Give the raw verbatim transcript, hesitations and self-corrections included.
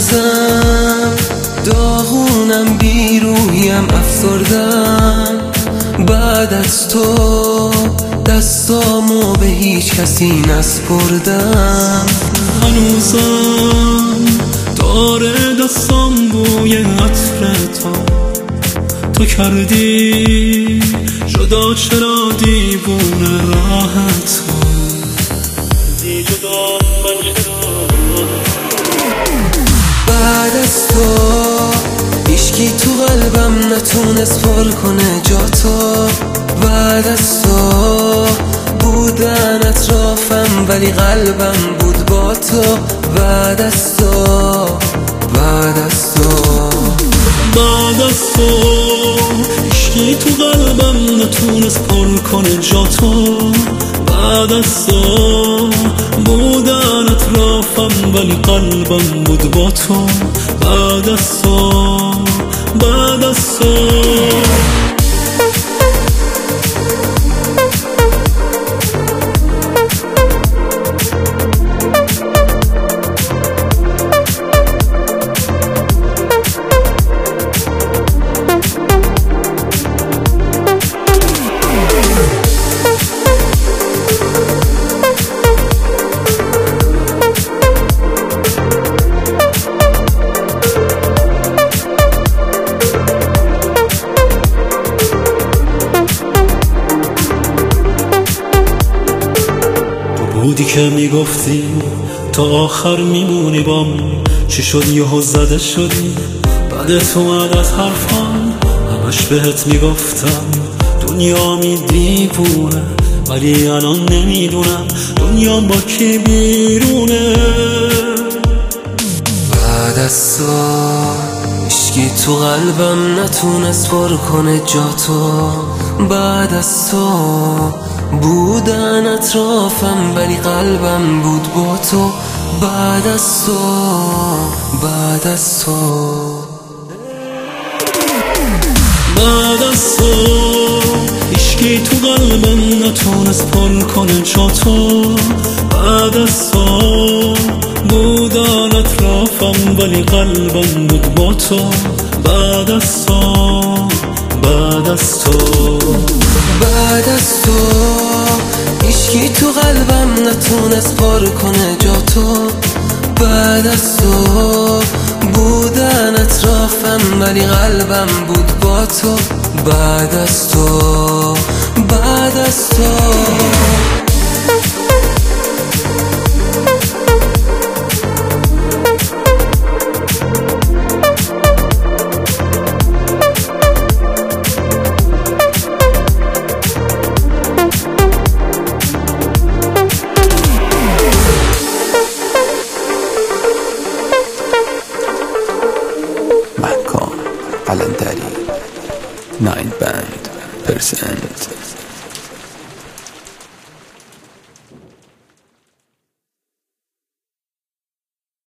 هنوزم داغونم، بیروحیم افسردم. بعد از تو دستامو به هیچ کسی نسپردم. هنوزم داره دستام بوی عطر تو. تو کردی جدا چرا دیوونه راحت دی جدا من چرا. بعد از تو هیچکی تو قلبم نتونست پر کنه جاتو. بعد از تو بودن اطرافم ولی قلبم بود با تو. بعد از تو بعد از تو بعد از تو هیچکی تو قلبم نتونست پر کنه جاتو. بعد از تو بودن اطرافم ولی قلبم بود با تو. بعد از تو بعد از تو بودی که میگفتی تا آخر میمونی بام. چی شد یهو زده شدی بعدت اومد از حرفام. همش بهت میگفتم دنیا می دیوونه، ولی الان نمیدونم دنیا با کی بیرونه. بعد از تو هیچکی تو قلبم نتونست پر کنه جاتو. بعد از تو بودن اطرافم ولی قلبم بود با تو. بعد از تو بعد از تو بعد از تو هیچکی تو قلبم نتونست پر کنه جاتو. بعد از تو بودن اطرافم ولی قلبم بود با تو. بعد از تو بعد از تو بعد از تو هیچکی تو قلبم نتونست پر کنه جاتو. بعد از تو بودن اطرافم ولی قلبم بود با تو. بعد از تو بعد از تو محکام قلندری ناین بند پرسنت